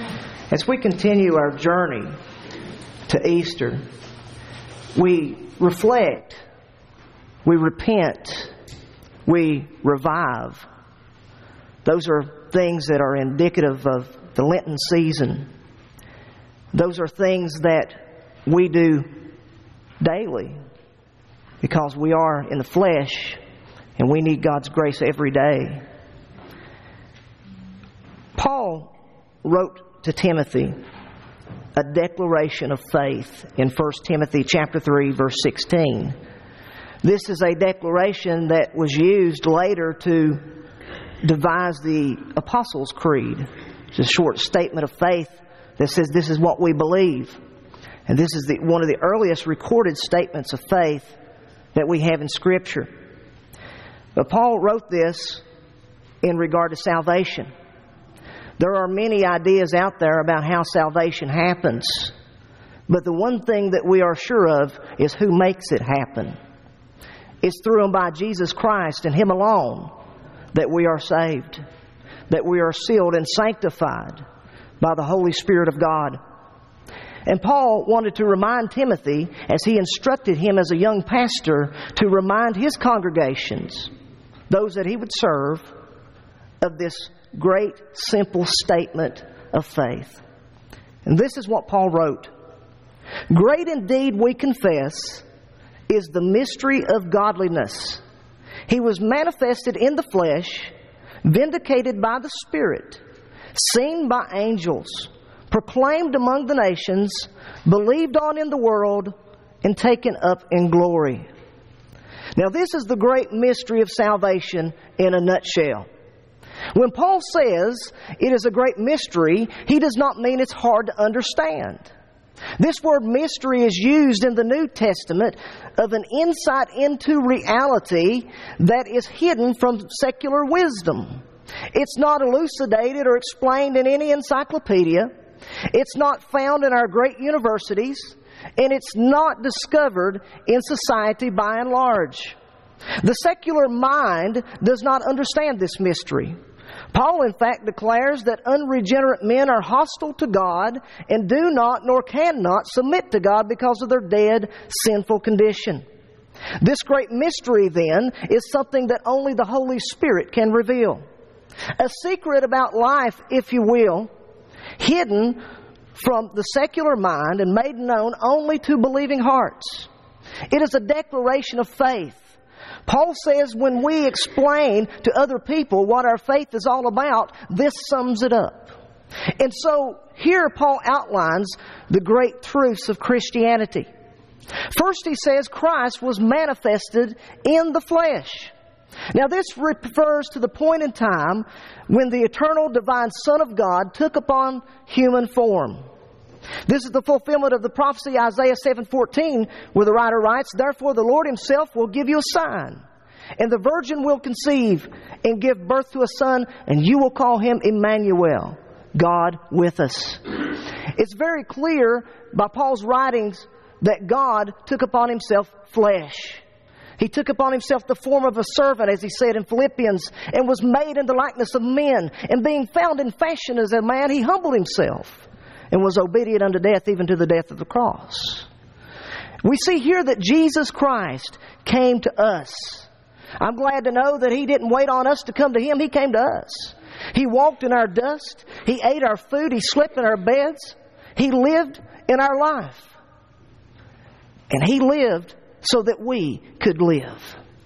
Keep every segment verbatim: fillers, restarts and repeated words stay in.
As we continue our journey to Easter, we reflect, we repent, we revive. Those are things that are indicative of the Lenten season. Those are things that we do daily because we are in the flesh and we need God's grace every day. Paul wrote to Timothy a declaration of faith in First Timothy chapter three, verse sixteen. This is a declaration that was used later to devise the Apostles' Creed. It's a short statement of faith that says this is what we believe. And this is the, one of the earliest recorded statements of faith that we have in Scripture. But Paul wrote this in regard to salvation. There are many ideas out there about how salvation happens. But the one thing that we are sure of is who makes it happen. It's through and by Jesus Christ and Him alone that we are saved, that we are sealed and sanctified by the Holy Spirit of God. And Paul wanted to remind Timothy, as he instructed him as a young pastor, to remind his congregations, those that he would serve, of this great, simple statement of faith. And this is what Paul wrote. Great indeed, we confess, is the mystery of godliness. He was manifested in the flesh, vindicated by the Spirit, seen by angels, proclaimed among the nations, believed on in the world, and taken up in glory. Now this is the great mystery of salvation in a nutshell. When Paul says it is a great mystery, he does not mean it's hard to understand. This word mystery is used in the New Testament of an insight into reality that is hidden from secular wisdom. It's not elucidated or explained in any encyclopedia. It's not found in our great universities. And it's not discovered in society by and large. The secular mind does not understand this mystery. Paul, in fact, declares that unregenerate men are hostile to God and do not nor cannot submit to God because of their dead, sinful condition. This great mystery, then, is something that only the Holy Spirit can reveal. A secret about life, if you will, hidden from the secular mind and made known only to believing hearts. It is a declaration of faith. Paul says when we explain to other people what our faith is all about, this sums it up. And so here Paul outlines the great truths of Christianity. First he says Christ was manifested in the flesh. Now this refers to the point in time when the eternal divine Son of God took upon human form. This is the fulfillment of the prophecy Isaiah seven fourteen, where the writer writes, Therefore the Lord Himself will give you a sign, and the virgin will conceive and give birth to a son, and you will call Him Emmanuel, God with us. It's very clear by Paul's writings that God took upon Himself flesh. He took upon Himself the form of a servant, as he said in Philippians, and was made in the likeness of men. And being found in fashion as a man, He humbled Himself and was obedient unto death, even to the death of the cross. We see here that Jesus Christ came to us. I'm glad to know that He didn't wait on us to come to Him. He came to us. He walked in our dust. He ate our food. He slept in our beds. He lived in our life. And He lived so that we could live.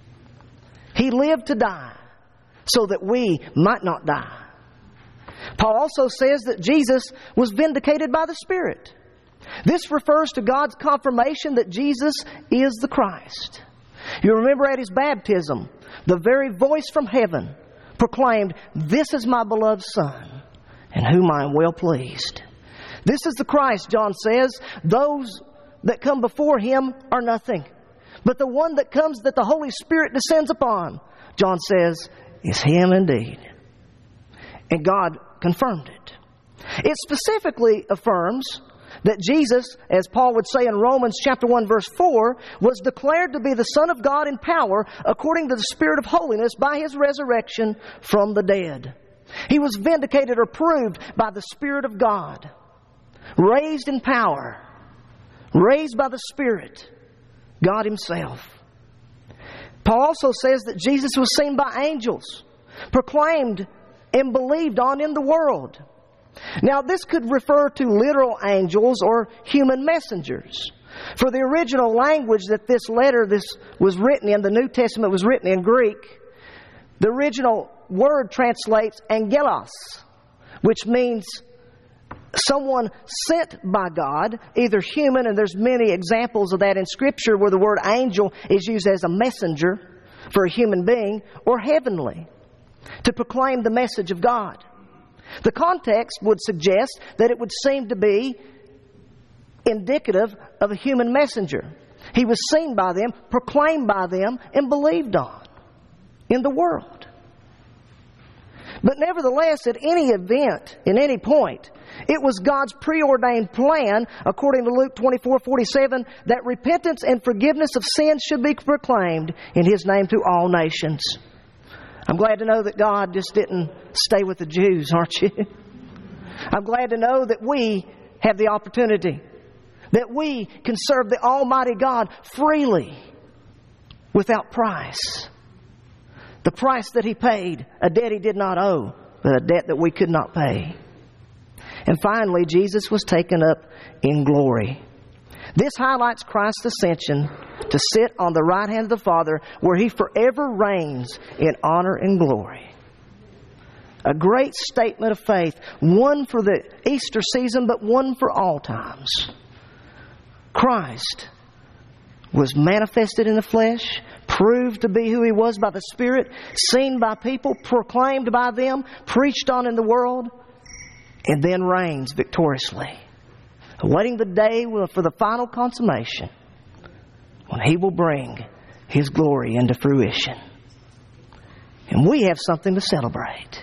He lived to die so that we might not die. Paul also says that Jesus was vindicated by the Spirit. This refers to God's confirmation that Jesus is the Christ. You remember at His baptism, the very voice from heaven proclaimed, This is my beloved Son, in whom I am well pleased. This is the Christ, John says. Those that come before Him are nothing. But the one that comes that the Holy Spirit descends upon, John says, is Him indeed. And God confirmed it. It specifically affirms that Jesus, as Paul would say in Romans chapter one verse four, was declared to be the Son of God in power according to the Spirit of holiness by His resurrection from the dead. He was vindicated or proved by the Spirit of God, raised in power, raised by the Spirit, God Himself. Paul also says that Jesus was seen by angels, proclaimed and believed on in the world. Now, this could refer to literal angels or human messengers. For the original language that this letter this was written in, the New Testament was written in Greek, the original word translates angelos, which means someone sent by God, either human, and there's many examples of that in Scripture where the word angel is used as a messenger for a human being, or heavenly, to proclaim the message of God. The context would suggest that it would seem to be indicative of a human messenger. He was seen by them, proclaimed by them, and believed on in the world. But nevertheless, at any event, in any point, it was God's preordained plan, according to Luke twenty-four forty-seven, that repentance and forgiveness of sins should be proclaimed in His name to all nations. I'm glad to know that God just didn't stay with the Jews, aren't you? I'm glad to know that we have the opportunity, that we can serve the Almighty God freely, without price. The price that He paid, a debt He did not owe, but a debt that we could not pay. And finally, Jesus was taken up in glory. This highlights Christ's ascension to sit on the right hand of the Father, where He forever reigns in honor and glory. A great statement of faith, one for the Easter season, but one for all times. Christ was manifested in the flesh, proved to be who He was by the Spirit, seen by people, proclaimed by them, preached on in the world, and then reigns victoriously, awaiting the day for the final consummation when He will bring His glory into fruition. And we have something to celebrate.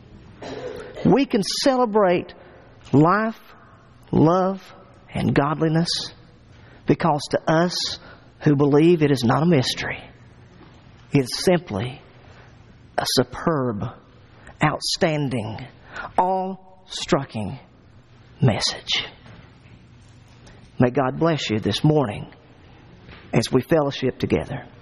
We can celebrate life, love, and godliness because to us who believe, it is not a mystery. It is simply a superb, outstanding, awe-striking message. May God bless you this morning as we fellowship together.